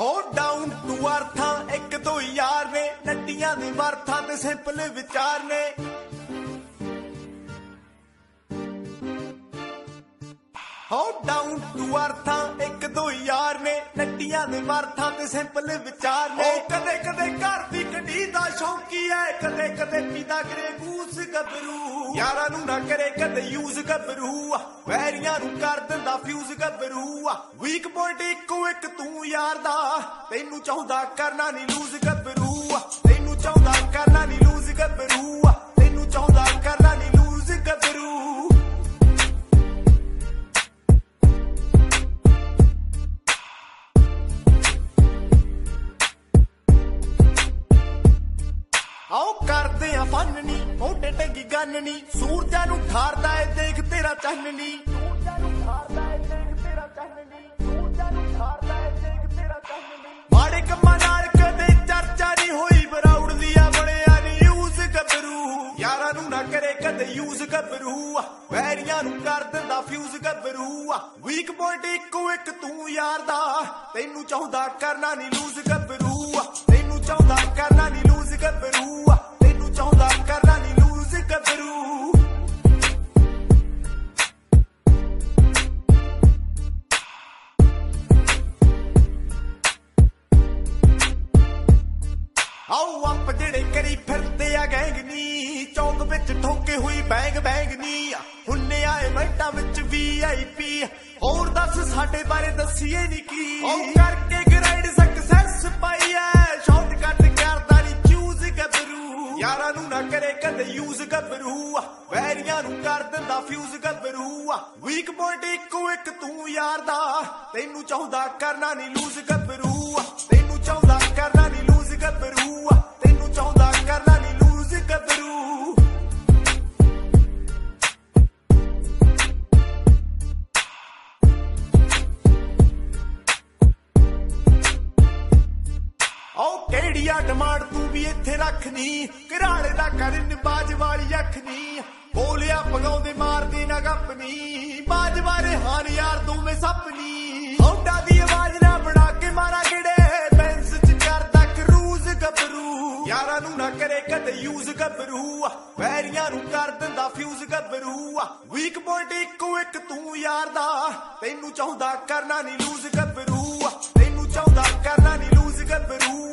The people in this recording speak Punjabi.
ਹੋ ਡਾਊਨ ਟੂ ਅਰਥਾਂ ਇੱਕ ਦੋ ਯਾਰ ਨੇ ਨੱਟੀਆਂ ਦੇ ਵਰਥਾਂ ਤੇ ਸਿੰਪਲ ਵਿਚਾਰ ਨੇ ਹੋ ਡਾਊਨ ਟੂ ਅਰਥਾਂ ਇੱਕ ਦੋ ਯਾਰ ਨੇ ਨੱਟੀਆਂ ਦੇ ਵਰਥਾਂ ਤੇ ਸਿੰਪਲ ਵਿਚਾਰ ਨੇ ਕਦੇ ਕਦੇ ਘਰ ਦੀ ਕਢੀ ਦਾ ਸ਼ੌਂਕੀ ਐ ਕਦੇ ਕਦੇ ਪੀਦਾ ਕਰੇ ਗੂਸ ਗੱਭਰੂ ਯਾਰਾਂ ਨੂੰ ਨਾ ਕਰੇ ਕਦੇ ਯੂਜ਼ ਗੱਭਰੂ ਵੈਰੀਆਂ ਨੂੰ ਕਰ ਦਿੰਦਾ ਫਿਊਜ਼ ਗੱਭਰੂ ਵੀਕ ਪੁਆਇੰਟ ਇੱਕੋ ਇੱਕ ਤੂੰ ਯਾਰ ਦਾ ਤੈਨੂੰ ਚਾਹੁੰਦਾ ਕਰਨਾ ਨਹੀਂ ਲੂਜ਼ ਗੱਭਰੂ ਤੈਨੂੰ ਚਾਹੁੰਦਾ ਕਰਨਾ ਨਹੀਂ ਲੂਜ਼ ਗੱਭਰੂ ਤੈਨੂੰ ਚਾਹੁੰਦਾ ਕਰਨਾ ਨਹੀਂ ਲੂਜ਼ ਗੱਭਰੂ ਆਓ ਕਰਦੇ ਆ ਫਨ ਨੀ ਮੋਟੇ ਟੰਗੀ ਗੰਨ ਨੀ ਸੂਰਜਾਂ ਨੂੰ ਠਾਰਦਾ ਏ ਦੇਖ ਤੇਰਾ ਚੰਨ ਨੀ ਸੂਰਜਾਂ ਨੂੰ ਠਾਰਦਾ ਏ ਦੇਖ ਤੇਰਾ ਚੰਨ ਨੀ ਸੂਰਜਾਂ ਨੂੰ ਠਾਰਦਾ ਏ ਦੇਖ ਤੇਰਾ ਚੰਨ ਨੀ ਮਾੜੇ ਕੰਮਾਂ ਨਾਲ ਕਦੇ ਚਰਚਾ ਨਹੀਂ ਹੋਈ ਬਰਾਉਡ ਦੀਆਂ ਬਣਿਆ ਨੀ ਯੂਜ਼ ਗੱਭਰੂ ਯਾਰਾਂ ਨੂੰ ਨਾ ਕਰੇ ਕਦੇ ਯੂਜ਼ ਗੱਭਰੂ ਵੈਰੀਆਂ ਨੂੰ ਕਰ ਦਿੰਦਾ ਫਿਊਜ਼ ਗੱਭਰੂ ਵੀਕ ਪੁਆਇੰਟ ਇੱਕੋ ਇੱਕ ਤੂੰ ਯਾਰ ਦਾ ਤੈਨੂੰ ਚਾਹੁੰਦਾ ਕਰਨਾ ਨਹੀਂ ਲੂਜ਼ ਗੱਭਰੂ ਤੈਨੂੰ ਚਾਹੁੰਦਾ ਕਰਨਾ ਨਹੀਂ ਲੂਜ਼ ਗੱਭਰੂ ਤੈਨੂੰ ਚਾਹੁੰਦਾ ਕਰਨਾ ਨਹੀਂ ਲੂਜ਼ ਗੱਭਰੂ ਆਓ ਆਪ ਜਿਹੜੇ ਕਰੀ ਫਿਰਦੇ ਆ ਗੈਂਗ ਨੀ ਚੌਂਕ ਵਿੱਚ ਠੋਕੇ ਹੋਈ ਬੈਂਗ ਬੈਂਗ ਨੀ ਹੁੰਨੇ ਆਏ ਮਿੰਟਾਂ ਵਿੱਚ VIP ਹੋਰ ਦੱਸ ਸਾਡੇ ਬਾਰੇ ਦੱਸੀਏ ਨੀ ਕੀ ਉਹ ਕਰਕੇ ਗ੍ਰਾਈਡ ਸਕਸੈਸ ਪਾਈ ਐ ਸ਼ਾਰਟਕਟ ਕਰਦਾ ਨੀ ਚੂਜ਼ ਗੱਭਰੂ ਯਾਰਾਂ ਨੂੰ ਨਾ ਕਰੇ ਕਦੇ ਯੂਜ਼ ਗੱਭਰੂ ਵੈਰੀਆਂ ਨੂੰ ਕਰ ਦਿੰਦਾ ਫਿਊਜ਼ ਗੱਭਰੂ ਵੀਕ ਪੁਆਇੰਟ ਇੱਕੋ ਇੱਕ ਤੂੰ ਯਾਰ ਦਾ ਤੈਨੂੰ ਚਾਹੁੰਦਾ ਕਰਨਾ ਨੀ ਲੂਜ਼ ਗੱਭਰੂ ਤੈਨੂੰ ਚਾਹੁੰਦਾ ਕਰਨਾ ਨੀ ਲੂਜ਼ ਗੱਭਰੂ ਤੈਨੂੰ ਚਾਹੁੰਦਾ ਕਰਨਾ ਨੀ ਲੂਜ਼ ਗੱਭਰੂ ਓ ਕਿਹੜੀਆ ਡਿਮਾਂਡ ਤੂੰ ਵੀ ਇੱਥੇ ਰੱਖਨੀ ਘਰਾੜੇ ਦਾ ਕਰਨ ਬਾਜ ਵਾਲੀ ਅੱਖ ਨੀ ਬੋਲਿਆ ਪਗਾਉਂਦੇ ਮਾਰਦੇ ਨਾ ਗੱਪਨੀ ਬਾਜ ਵਾਰੇ ਹਾਨ ਯਾਰ ਦੋਵੇਂ ਸੱਪਨੀ ਹੌਡਾ ਦੀ ਆਵਾਜ਼ ਨਾ ਬਣਾ ਕੇ ਮਾਰਾ ਗਿੜੇ ਬੈਂਸ ਚ ਕਰਦਾ ਕਰੂਜ਼ ਗੱਭਰੂ ਯਾਰਾਂ ਨੂੰ ਨਾ ਕਰੇ ਕਦੇ ਯੂਜ਼ ਗੱਭਰੂ ਵੈਰੀਆਂ ਨੂੰ ਕਰ ਦਿੰਦਾ ਫਿਊਜ਼ ਗੱਭਰੂ ਵੀਕ ਪੁਆਇੰਟ ਇੱਕੋ ਇੱਕ ਤੂੰ ਯਾਰ ਦਾ ਤੈਨੂੰ ਚਾਹੁੰਦਾ ਕਰਨਾ ਨਹੀਂ ਲੂਜ਼ ਗੱਭਰੂ ਤੈਨੂੰ ਚਾਹੁੰਦਾ ਕਰਨਾ ਨਹੀਂ ਲੂਜ਼ ਗੱਭਰੂ